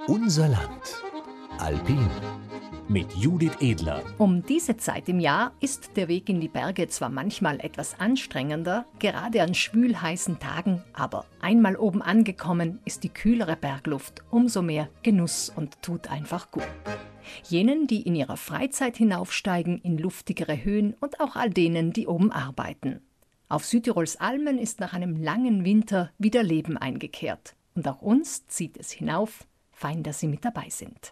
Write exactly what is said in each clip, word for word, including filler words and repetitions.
Unser Land. Alpin. Mit Judith Edler. Um diese Zeit im Jahr ist der Weg in die Berge zwar manchmal etwas anstrengender, gerade an schwülheißen Tagen, aber einmal oben angekommen ist die kühlere Bergluft umso mehr Genuss und tut einfach gut. Jenen, die in ihrer Freizeit hinaufsteigen in luftigere Höhen und auch all denen, die oben arbeiten. Auf Südtirols Almen ist nach einem langen Winter wieder Leben eingekehrt. Und auch uns zieht es hinauf. Fein, dass Sie mit dabei sind.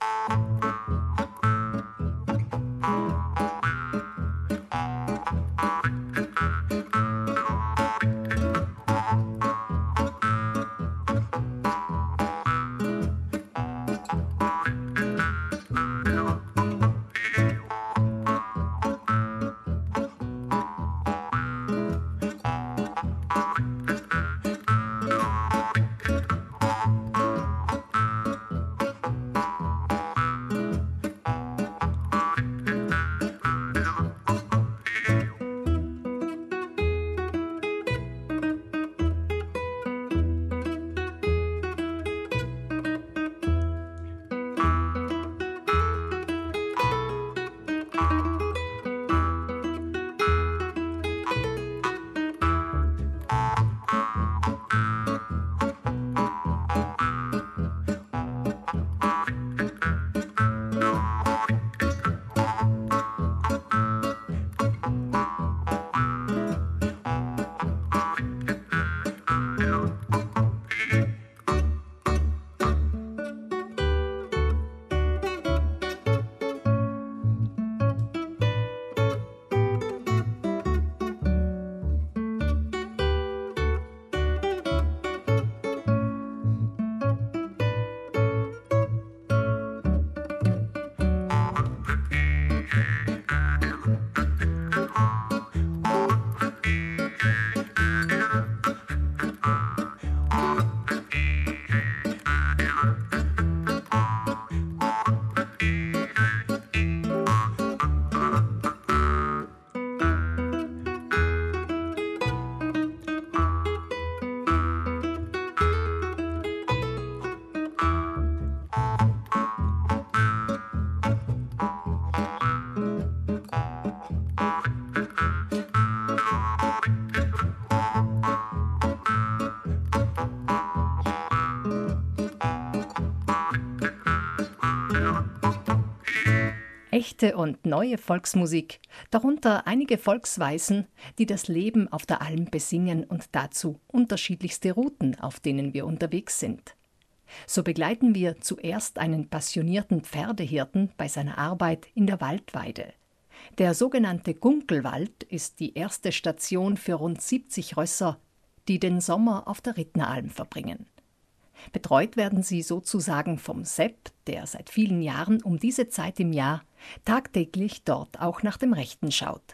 Echte und neue Volksmusik, darunter einige Volksweisen, die das Leben auf der Alm besingen und dazu unterschiedlichste Routen, auf denen wir unterwegs sind. So begleiten wir zuerst einen passionierten Pferdehirten bei seiner Arbeit in der Waldweide. Der sogenannte Gunkelwald ist die erste Station für rund siebzig Rösser, die den Sommer auf der Rittneralm verbringen. Betreut werden sie sozusagen vom Sepp, der seit vielen Jahren um diese Zeit im Jahr tagtäglich dort auch nach dem Rechten schaut.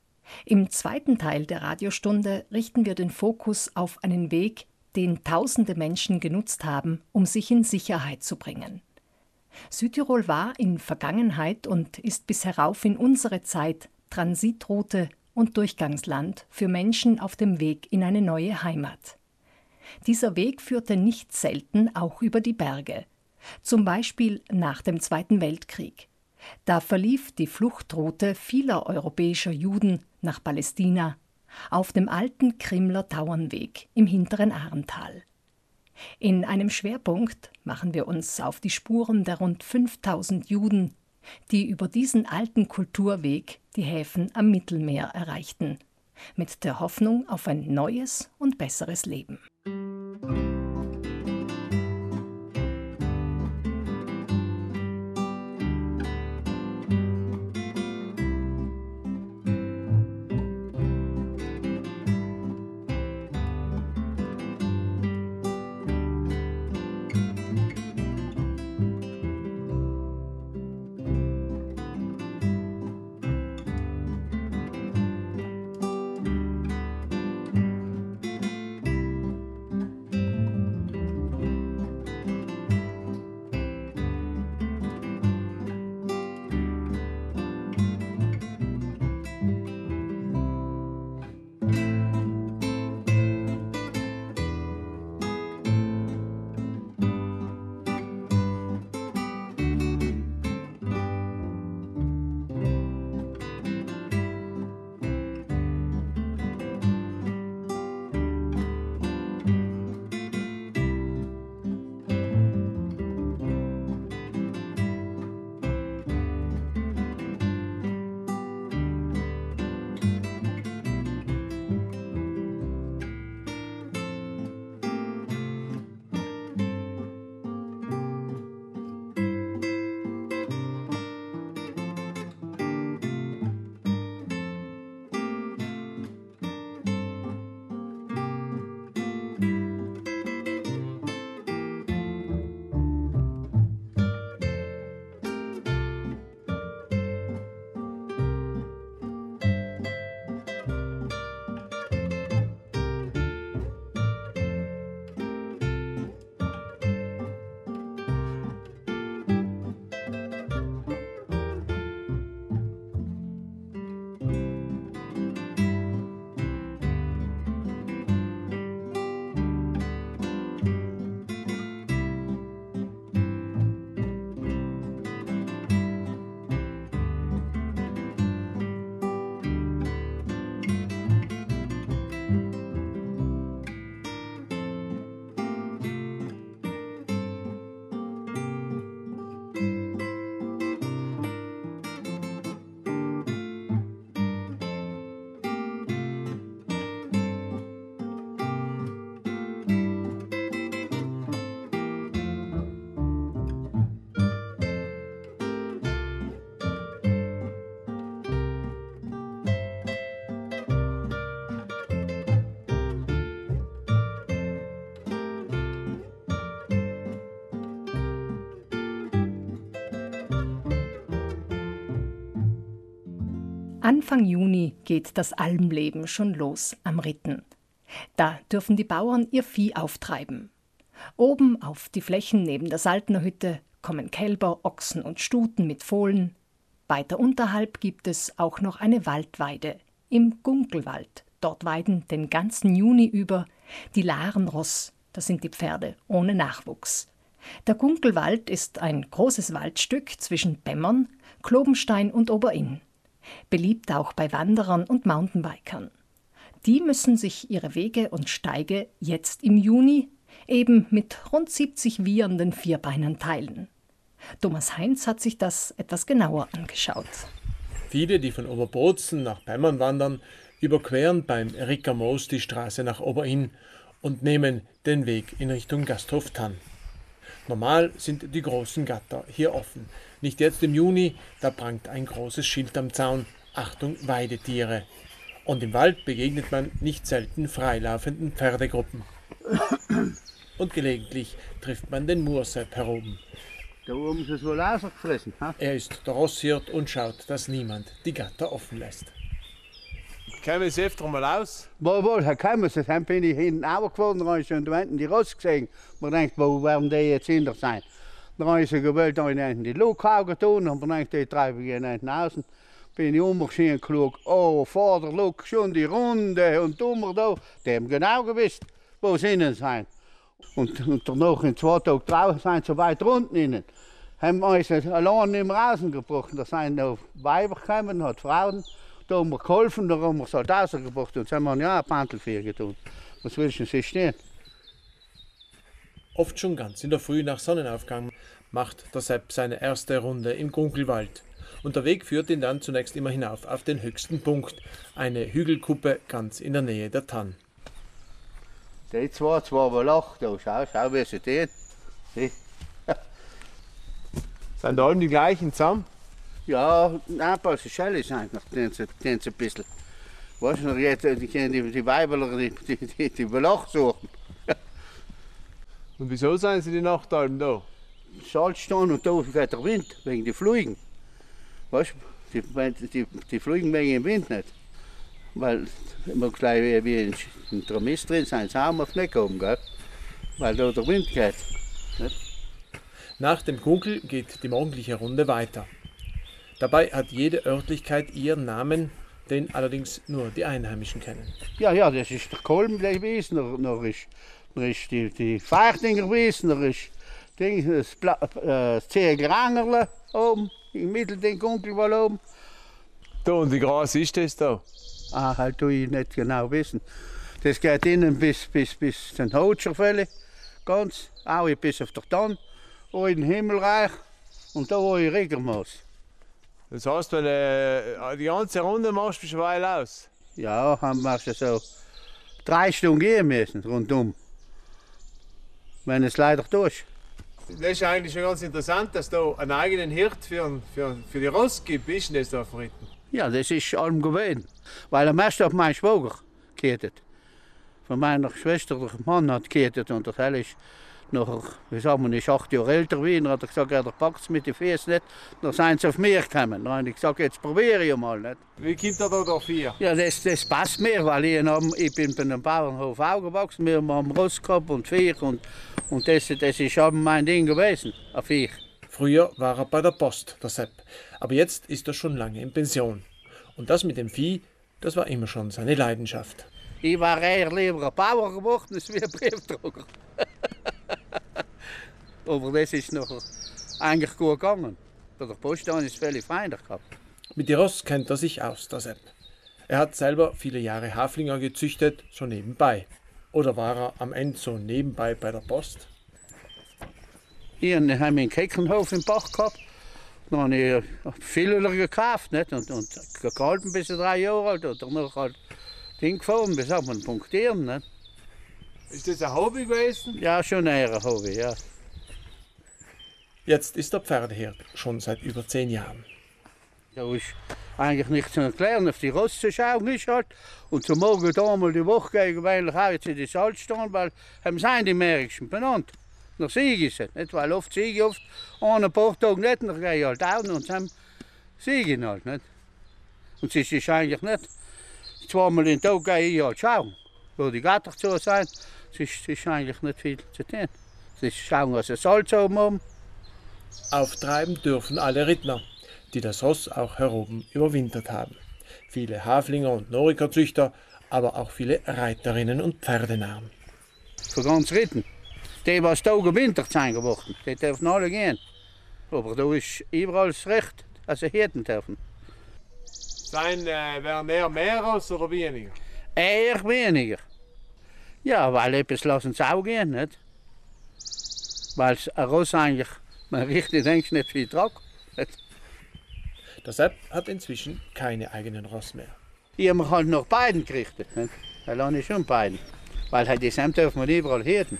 Im zweiten Teil der Radiostunde richten wir den Fokus auf einen Weg, den tausende Menschen genutzt haben, um sich in Sicherheit zu bringen. Südtirol war in Vergangenheit und ist bis herauf in unsere Zeit Transitroute und Durchgangsland für Menschen auf dem Weg in eine neue Heimat. Dieser Weg führte nicht selten auch über die Berge, zum Beispiel nach dem Zweiten Weltkrieg. Da verlief die Fluchtroute vieler europäischer Juden nach Palästina auf dem alten Krimler Tauernweg im hinteren Ahrntal. In einem Schwerpunkt machen wir uns auf die Spuren der rund fünftausend Juden, die über diesen alten Kulturweg die Häfen am Mittelmeer erreichten, mit der Hoffnung auf ein neues und besseres Leben. Anfang Juni geht das Almleben schon los am Ritten. Da dürfen die Bauern ihr Vieh auftreiben. Oben auf die Flächen neben der Saltnerhütte kommen Kälber, Ochsen und Stuten mit Fohlen. Weiter unterhalb gibt es auch noch eine Waldweide im Gunkelwald. Dort weiden den ganzen Juni über die Larenross, das sind die Pferde ohne Nachwuchs. Der Gunkelwald ist ein großes Waldstück zwischen Bemmern, Klobenstein und Oberinn. Beliebt auch bei Wanderern und Mountainbikern. Die müssen sich ihre Wege und Steige jetzt im Juni eben mit rund siebzig wiehernden Vierbeinern teilen. Thomas Heinz hat sich das etwas genauer angeschaut. Viele, die von Oberbozen nach Bemmern wandern, überqueren beim Rickermoos die Straße nach Oberinn und nehmen den Weg in Richtung Gasthof Thann. Normal sind die großen Gatter hier offen. Nicht jetzt im Juni, da prangt ein großes Schild am Zaun: Achtung, Weidetiere. Und im Wald begegnet man nicht selten freilaufenden Pferdegruppen. Und gelegentlich trifft man den Mursepp heroben. Da oben ist es wohl ausgefressen. Ha? Er ist der Rosshirt und schaut, dass niemand die Gatter offen lässt. Kämen Sie öfter mal aus? Wohl, wohl, Herr Kemmers, dann bin ich hinten runtergefahren, da habe ich schon da hinten die Ross gesehen. Man denkt, wo werden die jetzt hinter sein? Dann habe ich sie gewollt, da in die Luke getan, und man denkt, die treibe ich hinten außen. Bin ich umgesehen, klug, oh, vor der Luke schon die Runde und dummer da. Die haben genau gewusst, wo sie innen sind. Und, und danach in zwei Tagen draußen sind sie weit unten innen. Haben wir uns allein nicht mehr rausgebracht. Da sind noch Weiber gekommen, hat Frauen. Da haben wir geholfen, da haben wir es halt rausgebracht. Und dann haben wir ja ein Pantelfeuer getan. Was willst du sich stehen? Oft schon ganz in der Früh nach Sonnenaufgang macht der Sepp seine erste Runde im Gunkelwald. Und der Weg führt ihn dann zunächst immer hinauf auf den höchsten Punkt, eine Hügelkuppe ganz in der Nähe der Thann. Die zwei, zwei wohl auch, da schau, schau, wie sie stehen. Sind alle die gleichen zusammen? Ja, ein paar Schelle sind noch, den sie, den sie ein bisschen. Weißt du noch, jetzt, die, die, die Weiberler, die, die, die, die Belach suchen. Und wieso sind sie die Nachtalben da? Salz stehen und da geht der Wind, wegen der Fliegen. Weißt du, die, die, die fliegen wegen dem Wind nicht. Weil immer gleich wie in der Mist drin sind, sie auch mal Fleck oben, gell? Weil da der Wind geht. Nicht? Nach dem Gunkel geht die morgendliche Runde weiter. Dabei hat jede Örtlichkeit ihren Namen, den allerdings nur die Einheimischen kennen. Ja, ja, das ist der Kolben gewesen, noch, noch ist, noch ist die, die Feichtinger gewesen, noch ist Ding, das, Bla, äh, das Ziegerangerle oben, im Mittel den Gunkelwald oben. Da und wie groß ist das da? Ah, halt tue ich nicht genau wissen. Das geht innen bis, bis, bis den Hotscherfälle, ganz, auch bis auf der Tann, auch in den Himmelreich und da wo ich Rickermoos. Das heißt, wenn du die ganze Runde machst, bist du eine Weile aus? Ja, haben wir schon so drei Stunden gehen müssen, rundum. Wenn es leider tust. Das ist eigentlich schon ganz interessant, dass du einen eigenen Hirt für, für, für die Ross gibt. Wie ist denn das da auf Ritten? Ja, das ist allem gewesen. Weil der Meister auf meinen Schwager gehört. Von meiner Schwester, der Mann hat gehört und der Hell ist noch, wie sagen wir, ist acht Jahre älter wie ihn. Hat er gesagt, er packt es mit den Füßen nicht. Dann sind sie auf mich gekommen. Dann habe ich gesagt, jetzt probiere ich mal nicht. Wie kommt er da dafür? Ja, das, das passt mir, weil ich, hab, ich bin bei einem Bauernhof aufgewachsen. Wir haben Ross gehabt und Viech und, und das, das ist eben mein Ding gewesen, ein Viech. Früher war er bei der Post, der Sepp. Aber jetzt ist er schon lange in Pension. Und das mit dem Vieh, das war immer schon seine Leidenschaft. Ich war eher lieber ein Bauer geworden als wie ein Briefträger. Aber das ist noch eigentlich gut gegangen. Bei der Post habe ich es völlig feiner gehabt. Mit den Ross kennt er sich aus, der Sepp. Er hat selber viele Jahre Haflinger gezüchtet, so nebenbei. Oder war er am Ende so nebenbei bei der Post? Hier haben wir einen Keckenhof im Bach gehabt. Dann habe ich viele gekauft nicht? Und, und gehalten bis ich drei Jahre alt. Und danach halt Ding gefahren, bis man punktieren. Nicht? Ist das ein Hobby gewesen? Ja, schon eher ein Hobby, ja. Jetzt ist er Pferdehirt, schon seit über zehn Jahren. Da ist eigentlich nichts zu erklären, auf die Ross zu schauen ist halt. Und zum Morgen da mal die Woche gehen, weil ich auch jetzt in die Salz stehen, weil haben sind die Märkischen benannt. Nach Siege ist es, nicht? Weil oft Siege oft an ein paar Tage nicht, dann gehe ich halt auch und dann Siegen halt, nicht? Und es ist eigentlich nicht zweimal in den Tag gehe ich halt schauen. Würde ich auch dazu sein, es ist, es ist eigentlich nicht viel zu tun. Es ist schauen, was es Salz oben haben. Auftreiben dürfen alle Rittner, die das Ross auch heroben überwintert haben. Viele Haflinger und Norikerzüchter, aber auch viele Reiterinnen und Pferdenarren. Für ganz Ritten. Die, was da gewintert sind geworden, die dürfen alle gehen. Aber da ist überall das Recht, also Hirten dürfen. Sein äh, werden eher mehr Ross oder weniger? Eher weniger. Ja, weil etwas lassen sie auch gehen, nicht? Weil ein Ross eigentlich, man richtig denkt, nicht viel Trag. Der Sepp hat inzwischen keine eigenen Ross mehr. Ich habe mich halt nach beiden gerichtet. Nicht? Da lasse ich schon beiden. Weil halt die Sam dürfen wir überall hirten.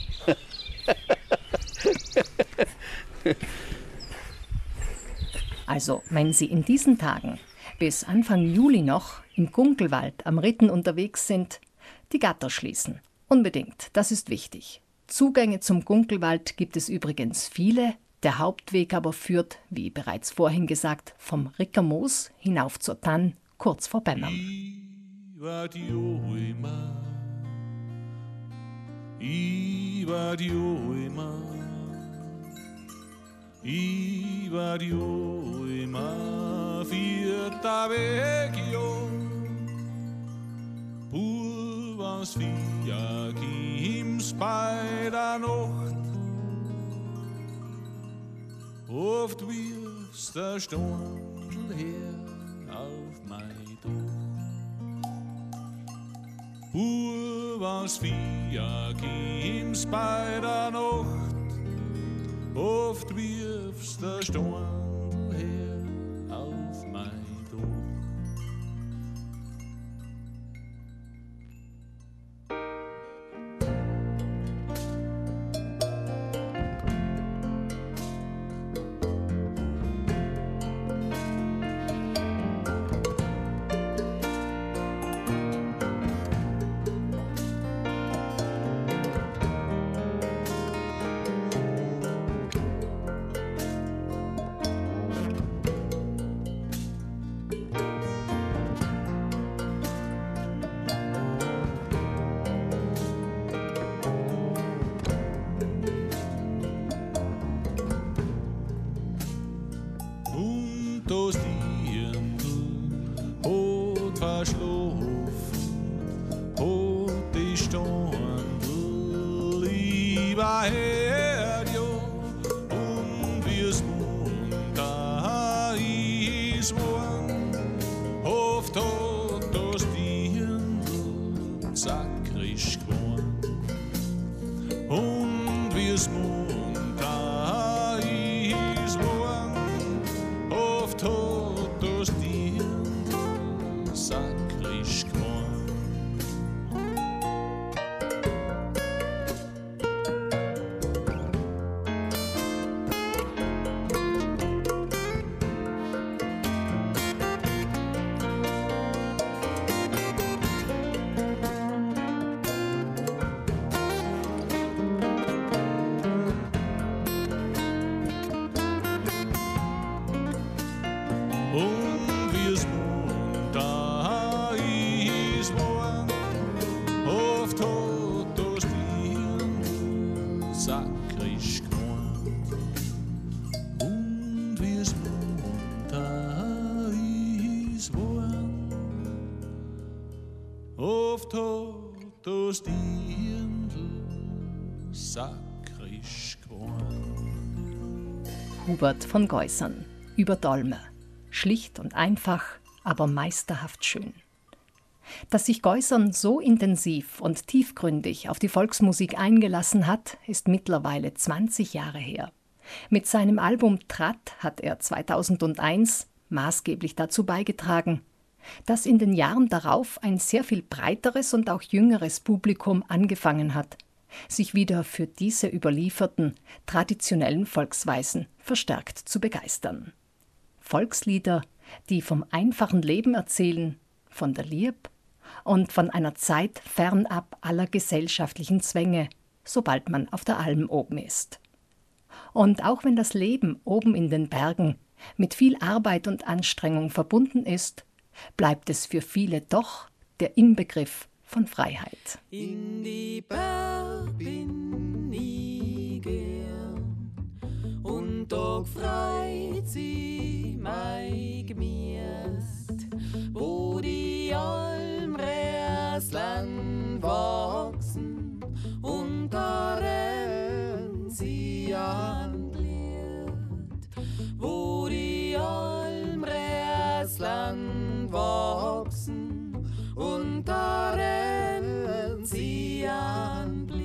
Also, wenn Sie in diesen Tagen bis Anfang Juli noch im Gunkelwald am Ritten unterwegs sind, die Gatter schließen. Unbedingt, das ist wichtig. Zugänge zum Gunkelwald gibt es übrigens viele. Der Hauptweg aber führt, wie bereits vorhin gesagt, vom Rickermoos hinauf zur Tann, kurz vor Bemmern. Pulvers vier Kims bei der Nacht. Oft wirfst der Stundel her auf mein Dach. Pulvers vier Kims bei der Nacht. Oft wirfst der Stundel her auf mein Dach. Das Dirndl hat verschlafen, hat die Standel überher, ja, und wie's munter ist worden, oft hat das Dirndl sakrisch geworden, und wie's munter ist worden, oft hat das Dirndl sakrisch geworden. Und wie's munter ist worden, oft hat das Dirndl sakrisch geworden. Und wie's munter ist worden, oft hat das Dirndl sakrisch geworden. Hubert von Geusern über Dolme. Schlicht und einfach, aber meisterhaft schön. Dass sich Geusern so intensiv und tiefgründig auf die Volksmusik eingelassen hat, ist mittlerweile zwanzig Jahre her. Mit seinem Album Tratt hat er zweitausendeins maßgeblich dazu beigetragen, dass in den Jahren darauf ein sehr viel breiteres und auch jüngeres Publikum angefangen hat, sich wieder für diese überlieferten, traditionellen Volksweisen verstärkt zu begeistern. Volkslieder, die vom einfachen Leben erzählen, von der Lieb und von einer Zeit fernab aller gesellschaftlichen Zwänge, sobald man auf der Alm oben ist. Und auch wenn das Leben oben in den Bergen mit viel Arbeit und Anstrengung verbunden ist, bleibt es für viele doch der Inbegriff von Freiheit. In die Berg bin ich gern und da freit sie mein Gemüst, wo die Almräslein wachsen und darin sie anglied, wo die Almräslein wachsen und darin sie anblieb.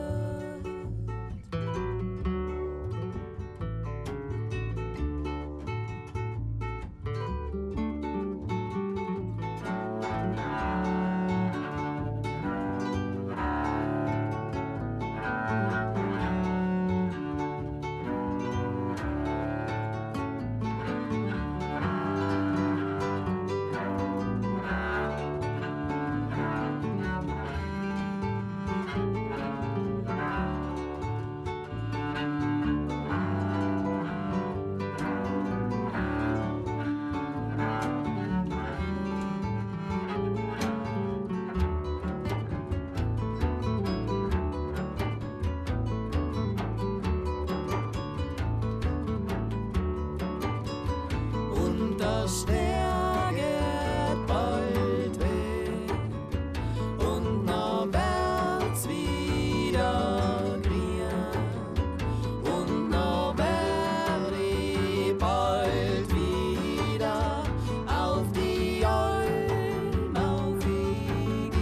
Das Stern geht bald weg und noch wird's wieder grün und noch werd ich bald wieder auf die Alm aufgehen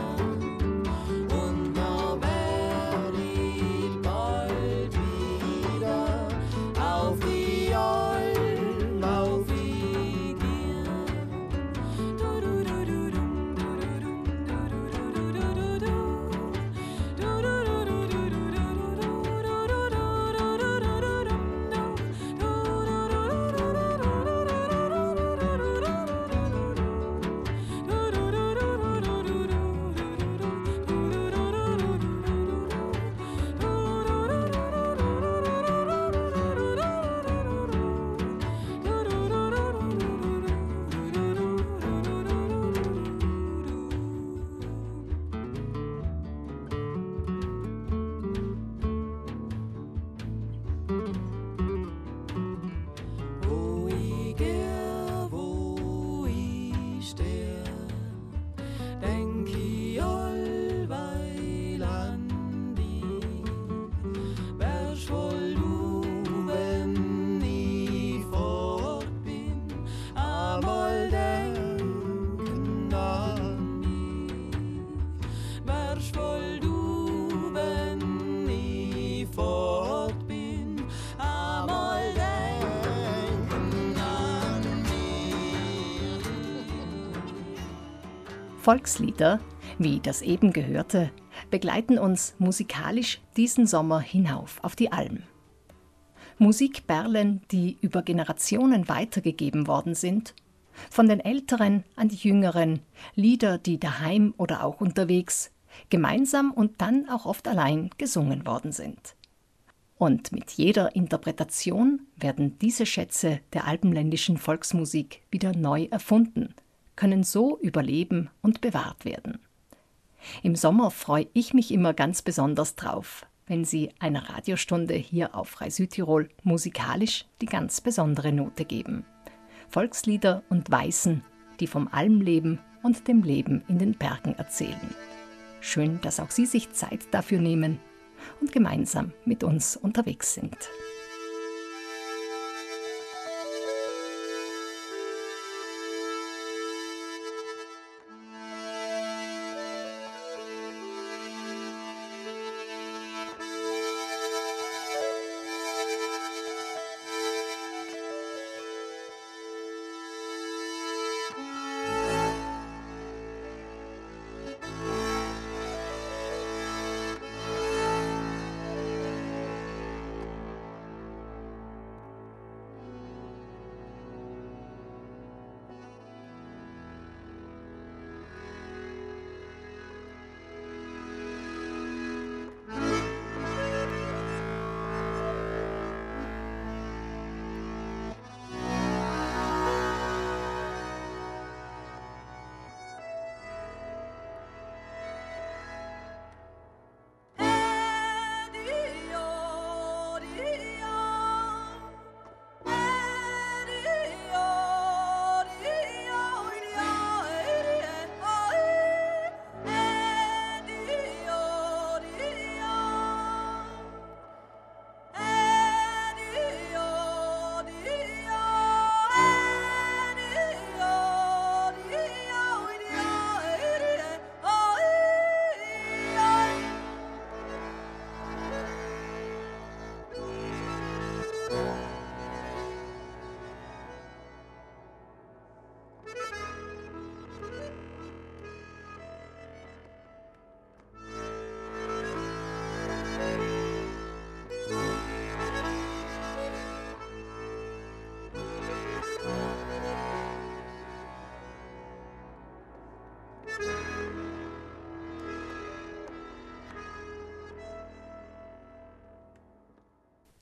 und noch werd ich bald wieder auf die Alm aufgehen. Wo ich geh, wo ich steh, denk ich allweil an dich. Wärst wohl du, wenn ich fort bin, einmal denken an mich. Wärst wohl du, wenn ich fort bin, einmal denken an mich. Volkslieder, wie das eben gehörte, begleiten uns musikalisch diesen Sommer hinauf auf die Alm. Musikperlen, die über Generationen weitergegeben worden sind, von den Älteren an die Jüngeren, Lieder, die daheim oder auch unterwegs, gemeinsam und dann auch oft allein gesungen worden sind. Und mit jeder Interpretation werden diese Schätze der alpenländischen Volksmusik wieder neu erfunden, können so überleben und bewahrt werden. Im Sommer freue ich mich immer ganz besonders drauf, wenn Sie einer Radiostunde hier auf Frei Südtirol musikalisch die ganz besondere Note geben. Volkslieder und Weisen, die vom Almleben und dem Leben in den Bergen erzählen. Schön, dass auch Sie sich Zeit dafür nehmen und gemeinsam mit uns unterwegs sind.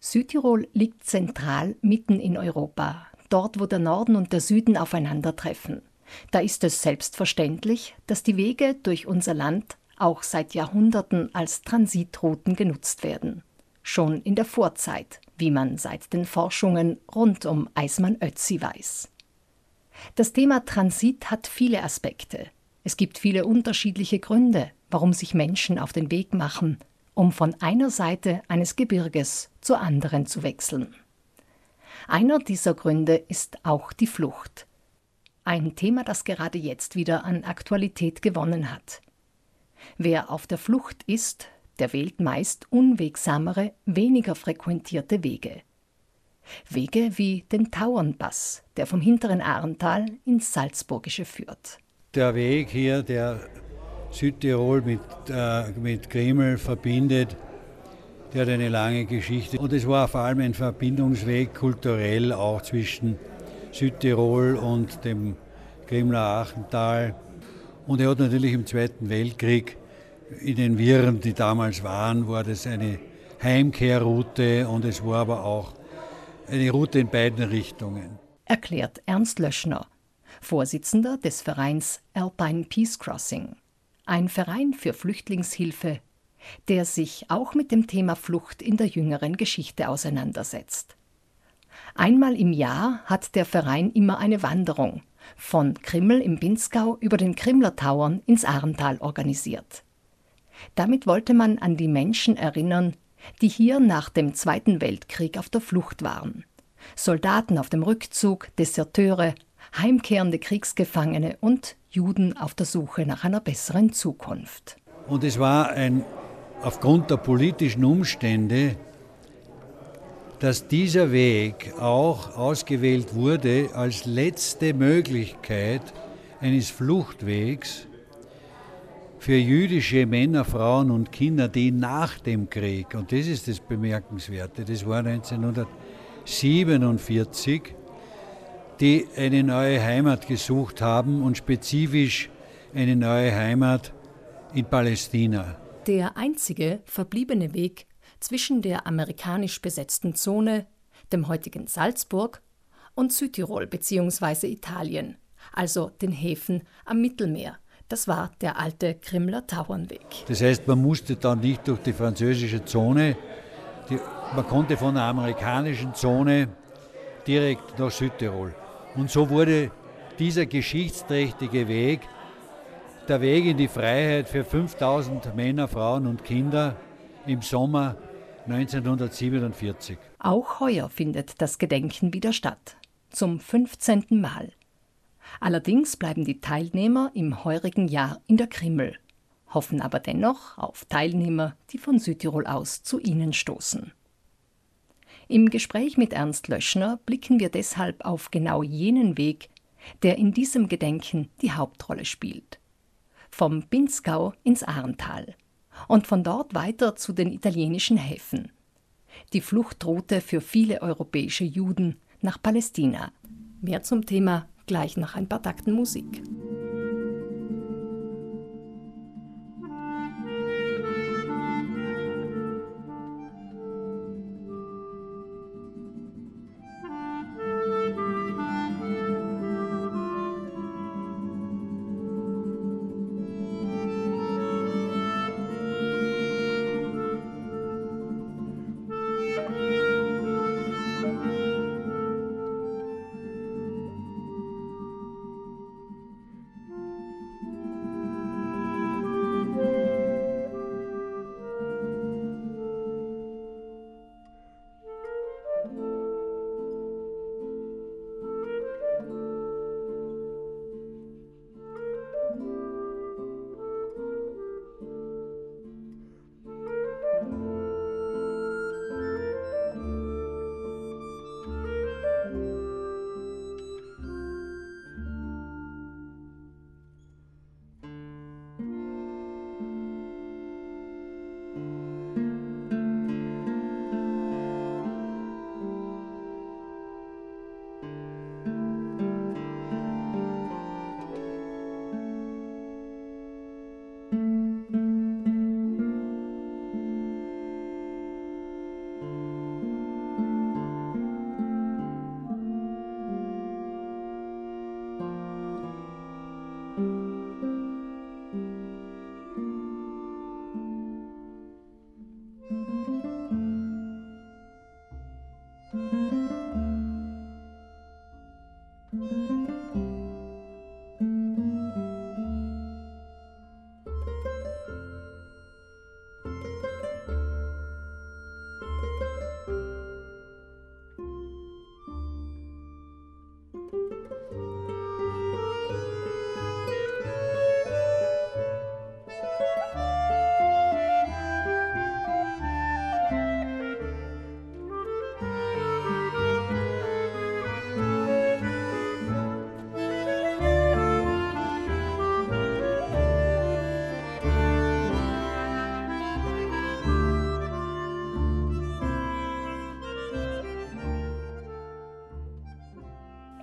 Südtirol liegt zentral mitten in Europa, dort wo der Norden und der Süden aufeinandertreffen. Da ist es selbstverständlich, dass die Wege durch unser Land auch seit Jahrhunderten als Transitrouten genutzt werden. Schon in der Vorzeit, wie man seit den Forschungen rund um Eismann-Ötzi weiß. Das Thema Transit hat viele Aspekte. Es gibt viele unterschiedliche Gründe, warum sich Menschen auf den Weg machen, um von einer Seite eines Gebirges zur anderen zu wechseln. Einer dieser Gründe ist auch die Flucht. Ein Thema, das gerade jetzt wieder an Aktualität gewonnen hat. Wer auf der Flucht ist, der wählt meist unwegsamere, weniger frequentierte Wege. Wege wie den Tauernpass, der vom hinteren Ahrntal ins Salzburgische führt. Der Weg hier, der Südtirol mit, äh, mit Grimel verbindet, der hat eine lange Geschichte. Und es war vor allem ein Verbindungsweg kulturell auch zwischen Südtirol und dem Grimler Ahrntal. Und er hat natürlich im Zweiten Weltkrieg, in den Wirren, die damals waren, war das eine Heimkehrroute und es war aber auch eine Route in beiden Richtungen. Erklärt Ernst Löschner, Vorsitzender des Vereins Alpine Peace Crossing, ein Verein für Flüchtlingshilfe, der sich auch mit dem Thema Flucht in der jüngeren Geschichte auseinandersetzt. Einmal im Jahr hat der Verein immer eine Wanderung von Krimml im Pinzgau über den Krimler Tauern ins Ahrntal organisiert. Damit wollte man an die Menschen erinnern, die hier nach dem Zweiten Weltkrieg auf der Flucht waren. Soldaten auf dem Rückzug, Deserteure, heimkehrende Kriegsgefangene und Juden auf der Suche nach einer besseren Zukunft. Und es war ein, aufgrund der politischen Umstände, dass dieser Weg auch ausgewählt wurde als letzte Möglichkeit eines Fluchtwegs für jüdische Männer, Frauen und Kinder, die nach dem Krieg, und das ist das Bemerkenswerte, das war neunzehnhundertsiebenundvierzig, die eine neue Heimat gesucht haben und spezifisch eine neue Heimat in Palästina. Der einzige verbliebene Weg zwischen der amerikanisch besetzten Zone, dem heutigen Salzburg, und Südtirol bzw. Italien, also den Häfen am Mittelmeer. Das war der alte Krimler Tauernweg. Das heißt, man musste dann nicht durch die französische Zone, die, man konnte von der amerikanischen Zone direkt nach Südtirol. Und so wurde dieser geschichtsträchtige Weg, der Weg in die Freiheit für fünftausend Männer, Frauen und Kinder im Sommer neunzehnhundertsiebenundvierzig. Auch heuer findet das Gedenken wieder statt, zum fünfzehnten Mal. Allerdings bleiben die Teilnehmer im heurigen Jahr in der Krimml, hoffen aber dennoch auf Teilnehmer, die von Südtirol aus zu ihnen stoßen. Im Gespräch mit Ernst Löschner blicken wir deshalb auf genau jenen Weg, der in diesem Gedenken die Hauptrolle spielt. Vom Pinzgau ins Ahrntal und von dort weiter zu den italienischen Häfen. Die Fluchtroute für viele europäische Juden nach Palästina. Mehr zum Thema gleich nach ein paar Takten Musik.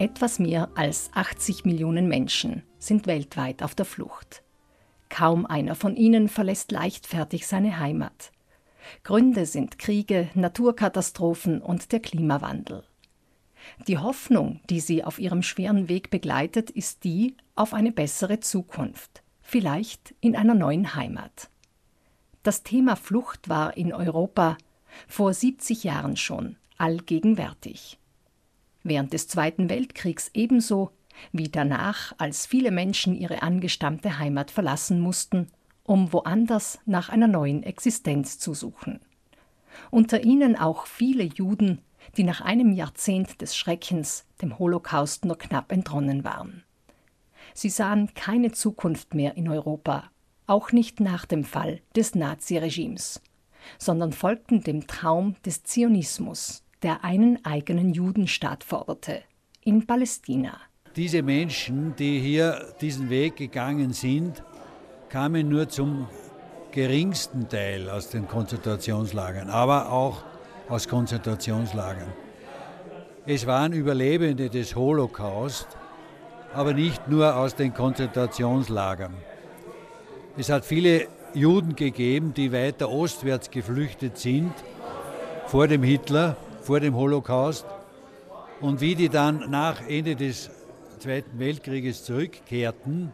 Etwas mehr als achtzig Millionen Menschen sind weltweit auf der Flucht. Kaum einer von ihnen verlässt leichtfertig seine Heimat. Gründe sind Kriege, Naturkatastrophen und der Klimawandel. Die Hoffnung, die sie auf ihrem schweren Weg begleitet, ist die auf eine bessere Zukunft, vielleicht in einer neuen Heimat. Das Thema Flucht war in Europa vor siebzig Jahren schon allgegenwärtig. Während des Zweiten Weltkriegs ebenso wie danach, als viele Menschen ihre angestammte Heimat verlassen mussten, um woanders nach einer neuen Existenz zu suchen. Unter ihnen auch viele Juden, die nach einem Jahrzehnt des Schreckens, dem Holocaust, nur knapp entronnen waren. Sie sahen keine Zukunft mehr in Europa, auch nicht nach dem Fall des Naziregimes, sondern folgten dem Traum des Zionismus, der einen eigenen Judenstaat forderte, in Palästina. Diese Menschen, die hier diesen Weg gegangen sind, kamen nur zum geringsten Teil aus den Konzentrationslagern, aber auch aus Konzentrationslagern. Es waren Überlebende des Holocaust, aber nicht nur aus den Konzentrationslagern. Es hat viele Juden gegeben, die weiter ostwärts geflüchtet sind, vor dem Hitler, vor dem Holocaust. Und wie die dann nach Ende des Zweiten Weltkrieges zurückkehrten,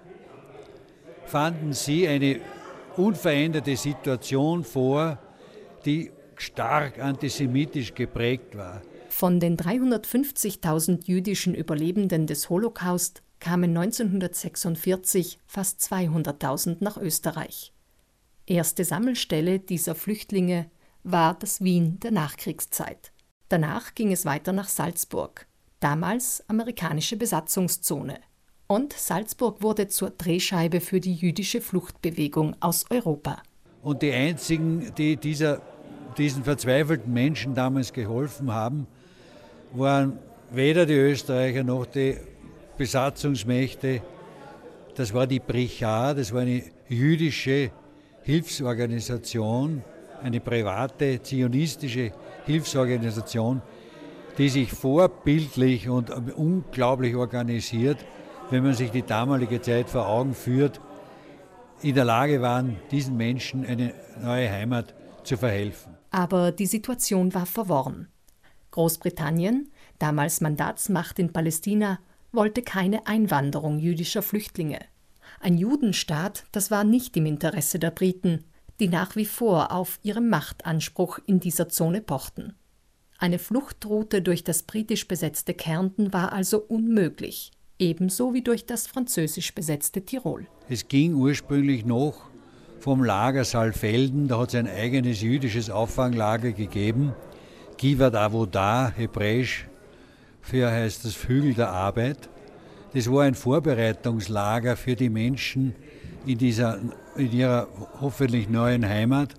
fanden sie eine unveränderte Situation vor, die stark antisemitisch geprägt war. Von den dreihundertfünfzigtausend jüdischen Überlebenden des Holocaust kamen neunzehnhundertsechsundvierzig fast zweihunderttausend nach Österreich. Erste Sammelstelle dieser Flüchtlinge war das Wien der Nachkriegszeit. Danach ging es weiter nach Salzburg, damals amerikanische Besatzungszone. Und Salzburg wurde zur Drehscheibe für die jüdische Fluchtbewegung aus Europa. Und die einzigen, die dieser, diesen verzweifelten Menschen damals geholfen haben, waren weder die Österreicher noch die Besatzungsmächte. Das war die Brichad, das war eine jüdische Hilfsorganisation, eine private zionistische Hilfsorganisation, die sich vorbildlich und unglaublich organisiert, wenn man sich die damalige Zeit vor Augen führt, in der Lage waren, diesen Menschen eine neue Heimat zu verhelfen. Aber die Situation war verworren. Großbritannien, damals Mandatsmacht in Palästina, wollte keine Einwanderung jüdischer Flüchtlinge. Ein Judenstaat, das war nicht im Interesse der Briten, die nach wie vor auf ihren Machtanspruch in dieser Zone pochten. Eine Fluchtroute durch das britisch besetzte Kärnten war also unmöglich, ebenso wie durch das französisch besetzte Tirol. Es ging ursprünglich noch vom Lager Saalfelden, da hat es ein eigenes jüdisches Auffanglager gegeben, Givat Avodah, hebräisch, für heißt das Hügel der Arbeit. Das war ein Vorbereitungslager für die Menschen in, dieser, in ihrer hoffentlich neuen Heimat.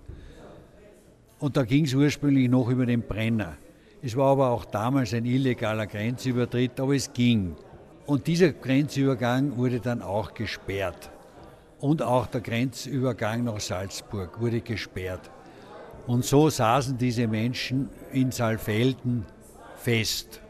Und da ging es ursprünglich noch über den Brenner. Es war aber auch damals ein illegaler Grenzübertritt, aber es ging. Und dieser Grenzübergang wurde dann auch gesperrt. Und auch der Grenzübergang nach Salzburg wurde gesperrt. Und so saßen diese Menschen in Saalfelden fest.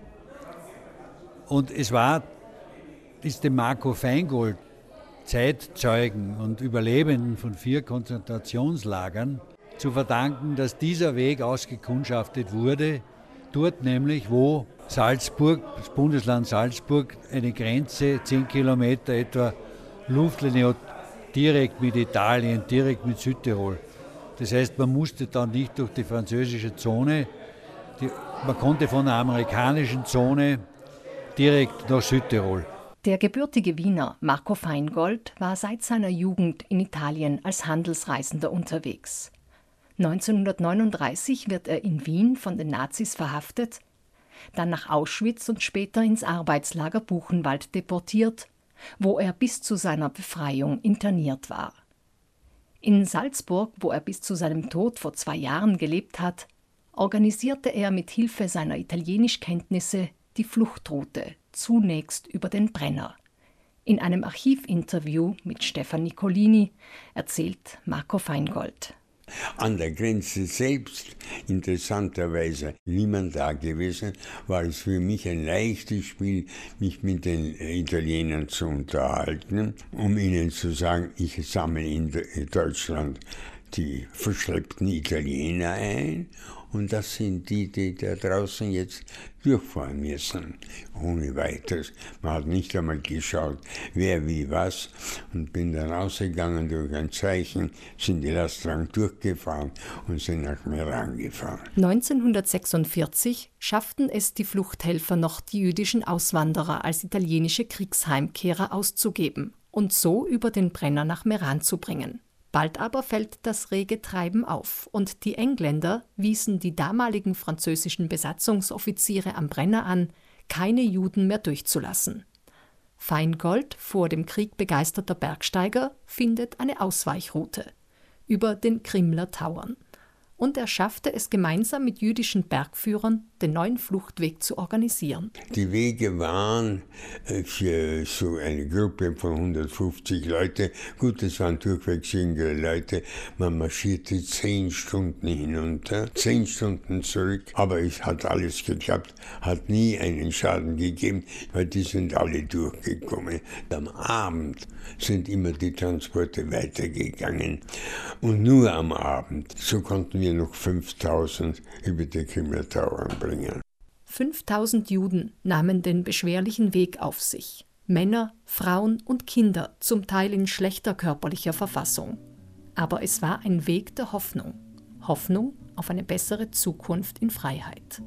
Und es war, ist dem Marco Feingold, Zeitzeugen und Überlebenden von vier Konzentrationslagern, zu verdanken, dass dieser Weg ausgekundschaftet wurde, dort nämlich, wo Salzburg, das Bundesland Salzburg, eine Grenze, zehn Kilometer etwa Luftlinie hat, direkt mit Italien, direkt mit Südtirol. Das heißt, man musste dann nicht durch die französische Zone, die, man konnte von der amerikanischen Zone direkt nach Südtirol. Der gebürtige Wiener Marco Feingold war seit seiner Jugend in Italien als Handelsreisender unterwegs. neunzehnhundertneununddreißig wird er in Wien von den Nazis verhaftet, dann nach Auschwitz und später ins Arbeitslager Buchenwald deportiert, wo er bis zu seiner Befreiung interniert war. In Salzburg, wo er bis zu seinem Tod vor zwei Jahren gelebt hat, organisierte er mit Hilfe seiner Italienischkenntnisse die Fluchtroute, zunächst über den Brenner. In einem Archivinterview mit Stefan Nicolini erzählt Marco Feingold: An der Grenze selbst Interessanterweise niemand da gewesen, war es für mich ein leichtes Spiel, mich mit den Italienern zu unterhalten, um ihnen zu sagen, ich sammle in Deutschland die verschleppten Italiener ein und das sind die, die da draußen jetzt durchfahren müssen, ohne weiteres. Man hat nicht einmal geschaut, wer wie was und bin dann rausgegangen durch ein Zeichen, sind die Lastwagen durchgefahren und sind nach Meran gefahren. neunzehnhundertsechsundvierzig schafften es die Fluchthelfer noch, die jüdischen Auswanderer als italienische Kriegsheimkehrer auszugeben und so über den Brenner nach Meran zu bringen. Bald aber fällt das rege Treiben auf und die Engländer wiesen die damaligen französischen Besatzungsoffiziere am Brenner an, keine Juden mehr durchzulassen. Feingold, vor dem Krieg begeisterter Bergsteiger, findet eine Ausweichroute über den Krimler Tauern. Und er schaffte es gemeinsam mit jüdischen Bergführern, den neuen Fluchtweg zu organisieren. Die Wege waren für so eine Gruppe von hundertfünfzig Leute, gut, das waren durchweg Single Leute, man marschierte zehn Stunden hinunter, zehn Stunden zurück, aber es hat alles geklappt, hat nie einen Schaden gegeben, weil die sind alle durchgekommen. Am Abend sind immer die Transporte weitergegangen und nur am Abend, so konnten wir noch fünftausend über die Krimler Tauern bringen. fünftausend Juden nahmen den beschwerlichen Weg auf sich. Männer, Frauen und Kinder, zum Teil in schlechter körperlicher Verfassung. Aber es war ein Weg der Hoffnung. Hoffnung auf eine bessere Zukunft in Freiheit.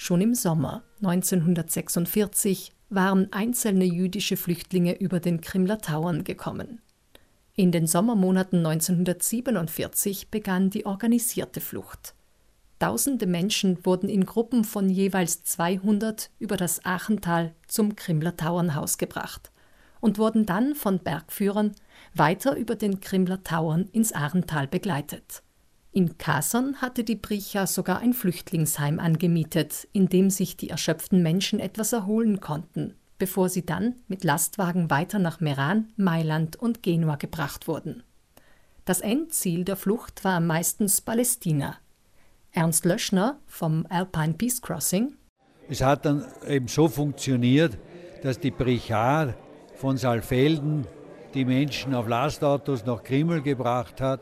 Schon im Sommer neunzehnhundertsechsundvierzig waren einzelne jüdische Flüchtlinge über den Krimler Tauern gekommen. In den Sommermonaten neunzehnhundertsiebenundvierzig begann die organisierte Flucht. Tausende Menschen wurden in Gruppen von jeweils zweihundert über das Aachental zum Krimler Tauernhaus gebracht und wurden dann von Bergführern weiter über den Krimler Tauern ins Aachental begleitet. In Kasern hatte die Bricha sogar ein Flüchtlingsheim angemietet, in dem sich die erschöpften Menschen etwas erholen konnten, bevor sie dann mit Lastwagen weiter nach Meran, Mailand und Genua gebracht wurden. Das Endziel der Flucht war meistens Palästina. Ernst Löschner vom Alpine Peace Crossing: Es hat dann eben so funktioniert, dass die Bricha von Saalfelden die Menschen auf Lastautos nach Krimml gebracht hat.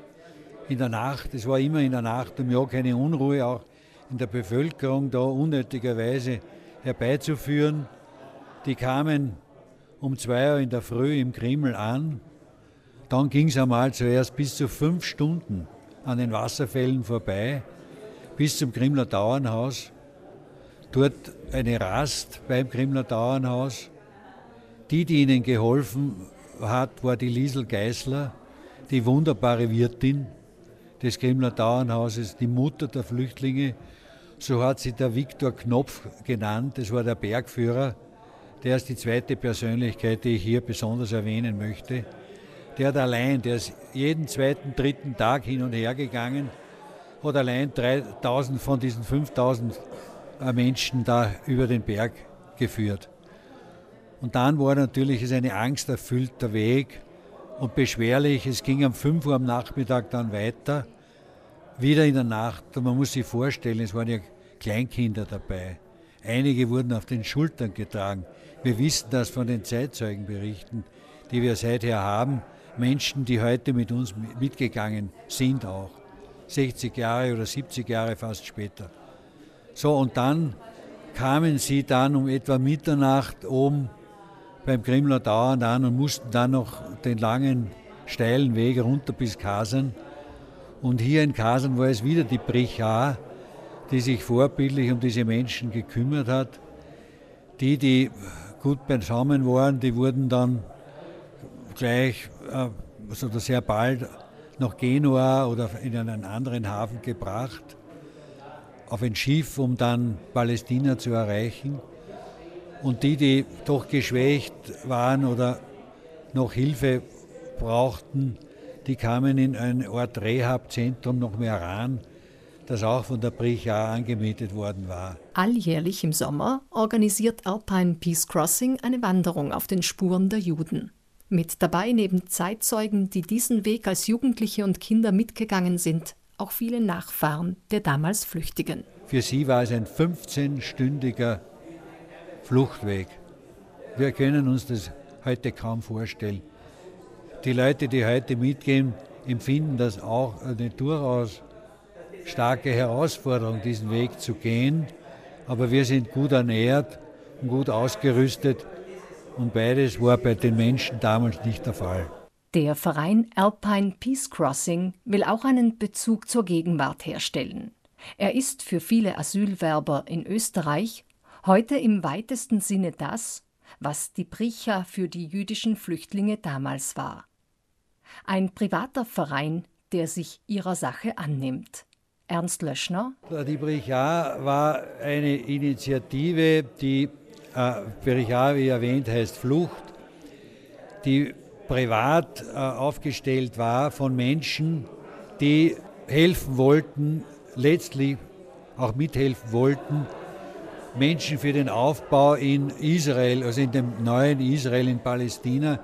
In der Nacht, es war immer in der Nacht, um ja keine Unruhe auch in der Bevölkerung da unnötigerweise herbeizuführen. Die kamen um zwei Uhr in der Früh im Krimml an. Dann ging es einmal zuerst bis zu fünf Stunden an den Wasserfällen vorbei, bis zum Krimler Tauernhaus. Dort eine Rast beim Krimler Tauernhaus. Die, die ihnen geholfen hat, war die Liesel Geißler, die wunderbare Wirtin des Krimler Tauernhauses, die Mutter der Flüchtlinge. So hat sie der Viktor Knopf genannt, das war der Bergführer. Der ist die zweite Persönlichkeit, die ich hier besonders erwähnen möchte. Der hat allein, der ist jeden zweiten, dritten Tag hin und her gegangen, hat allein dreitausend von diesen fünftausend Menschen da über den Berg geführt. Und dann war natürlich es ein angsterfüllter Weg und beschwerlich. Es ging um fünf Uhr am Nachmittag dann weiter, wieder in der Nacht. Und man muss sich vorstellen, es waren ja Kleinkinder dabei. Einige wurden auf den Schultern getragen. Wir wissen das von den Zeitzeugenberichten, die wir seither haben. Menschen, die heute mit uns mitgegangen sind auch. sechzig Jahre oder siebzig Jahre fast später. So, und dann kamen sie dann um etwa Mitternacht oben beim Krimler Tauern an und mussten dann noch den langen, steilen Weg runter bis Kasern. Und hier in Kasern war es wieder die Bricha, die sich vorbildlich um diese Menschen gekümmert hat. Die, die gut beisammen waren, die wurden dann gleich, also sehr bald, nach Genua oder in einen anderen Hafen gebracht, auf ein Schiff, um dann Palästina zu erreichen. Und die, die doch geschwächt waren oder noch Hilfe brauchten, die kamen in eine Art Rehab-Zentrum nach Meran, das auch von der Bricha angemietet worden war. Alljährlich im Sommer organisiert Alpine Peace Crossing eine Wanderung auf den Spuren der Juden. Mit dabei neben Zeitzeugen, die diesen Weg als Jugendliche und Kinder mitgegangen sind, auch viele Nachfahren der damals Flüchtigen. Für sie war es ein fünfzehnstündiger Fluchtweg. Wir können uns das heute kaum vorstellen. Die Leute, die heute mitgehen, empfinden das auch eine durchaus starke Herausforderung, diesen Weg zu gehen. Aber wir sind gut ernährt und gut ausgerüstet. Und beides war bei den Menschen damals nicht der Fall. Der Verein Alpine Peace Crossing will auch einen Bezug zur Gegenwart herstellen. Er ist für viele Asylwerber in Österreich heute im weitesten Sinne das, was die Bricha für die jüdischen Flüchtlinge damals war. Ein privater Verein, der sich ihrer Sache annimmt. Ernst Löschner. Die Bricha war eine Initiative, die äh, Bricha, wie erwähnt, heißt Flucht, die privat äh, aufgestellt war von Menschen, die helfen wollten, letztlich auch mithelfen wollten, Menschen für den Aufbau in Israel, also in dem neuen Israel in Palästina,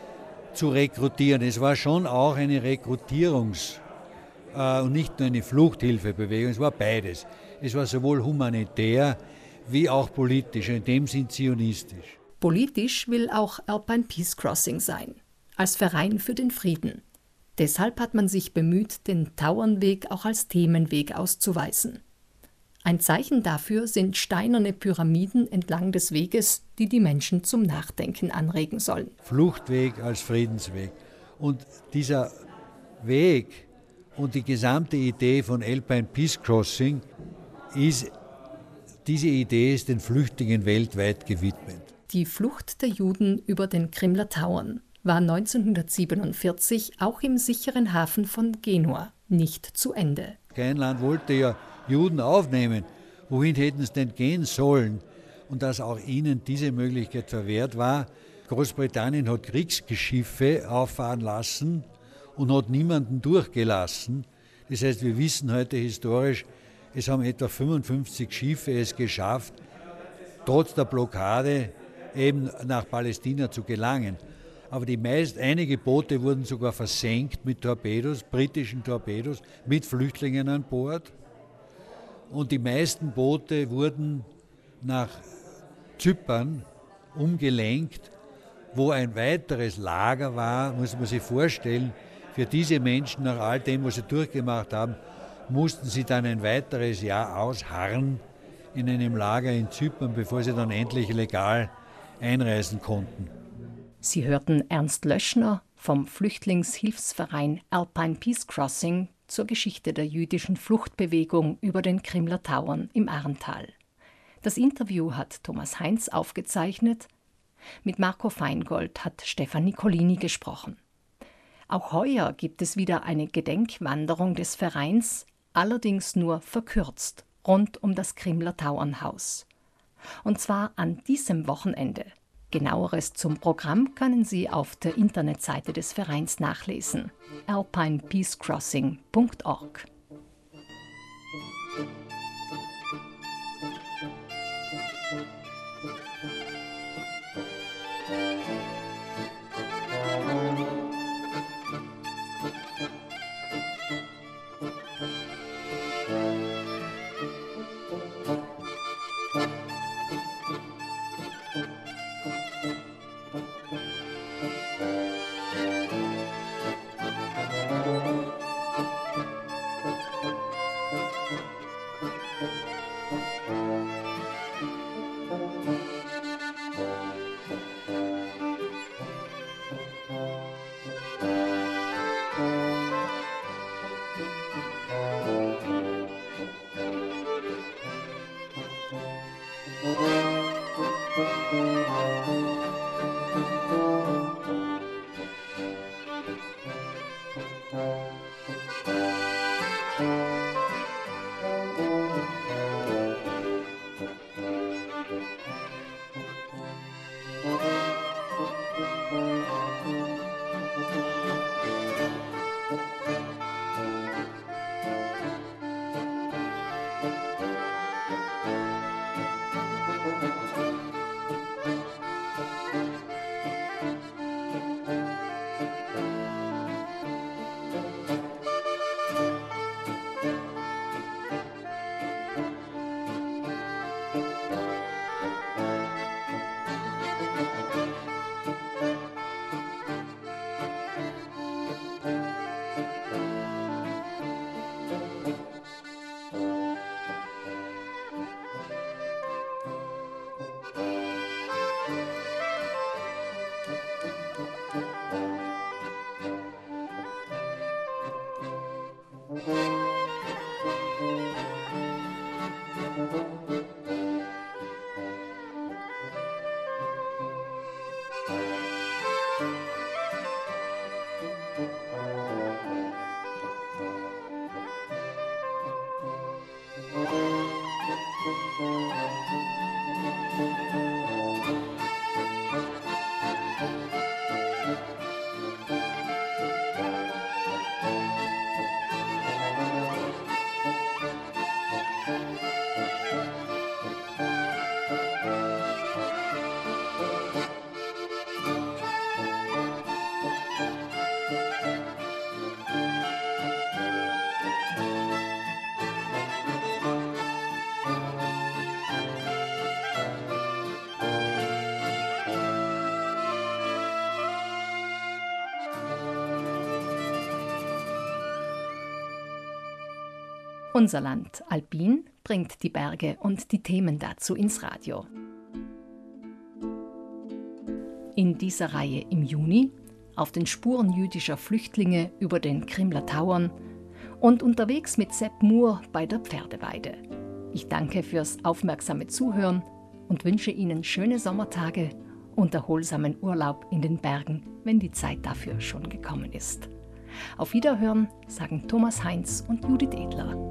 zu rekrutieren. Es war schon auch eine Rekrutierungs- äh, und nicht nur eine Fluchthilfebewegung, es war beides. Es war sowohl humanitär wie auch politisch, in dem Sinn zionistisch. Politisch will auch Alpine Peace Crossing sein, als Verein für den Frieden. Deshalb hat man sich bemüht, den Tauernweg auch als Themenweg auszuweisen. Ein Zeichen dafür sind steinerne Pyramiden entlang des Weges, die die Menschen zum Nachdenken anregen sollen. Fluchtweg als Friedensweg. Und dieser Weg und die gesamte Idee von Alpine Peace Crossing ist diese Idee ist den Flüchtlingen weltweit gewidmet. Die Flucht der Juden über den Krimler Tauern war neunzehnhundertsiebenundvierzig auch im sicheren Hafen von Genua nicht zu Ende. Kein Land wollte ja Juden aufnehmen. Wohin hätten sie denn gehen sollen? Und dass auch ihnen diese Möglichkeit verwehrt war. Großbritannien hat Kriegsschiffe auffahren lassen und hat niemanden durchgelassen. Das heißt, wir wissen heute historisch, es haben etwa fünfundfünfzig Schiffe es geschafft, trotz der Blockade eben nach Palästina zu gelangen. Aber die meist, einige Boote wurden sogar versenkt mit Torpedos, britischen Torpedos, mit Flüchtlingen an Bord. Und die meisten Boote wurden nach Zypern umgelenkt, wo ein weiteres Lager war, muss man sich vorstellen. Für diese Menschen, nach all dem, was sie durchgemacht haben, mussten sie dann ein weiteres Jahr ausharren in einem Lager in Zypern, bevor sie dann endlich legal einreisen konnten. Sie hörten Ernst Löschner vom Flüchtlingshilfsverein Alpine Peace Crossing zur Geschichte der jüdischen Fluchtbewegung über den Krimler Tauern im Arntal. Das Interview hat Thomas Heinz aufgezeichnet. Mit Marco Feingold hat Stefan Nicolini gesprochen. Auch heuer gibt es wieder eine Gedenkwanderung des Vereins, allerdings nur verkürzt, rund um das Krimler Tauernhaus. Und zwar an diesem Wochenende. Genaueres zum Programm können Sie auf der Internetseite des Vereins nachlesen: alpine peace crossing punkt org. Unser Land Alpin bringt die Berge und die Themen dazu ins Radio. In dieser Reihe im Juni auf den Spuren jüdischer Flüchtlinge über den Krimler Tauern und unterwegs mit Sepp Muhr bei der Pferdeweide. Ich danke fürs aufmerksame Zuhören und wünsche Ihnen schöne Sommertage und erholsamen Urlaub in den Bergen, wenn die Zeit dafür schon gekommen ist. Auf Wiederhören sagen Thomas Heinz und Judith Edler.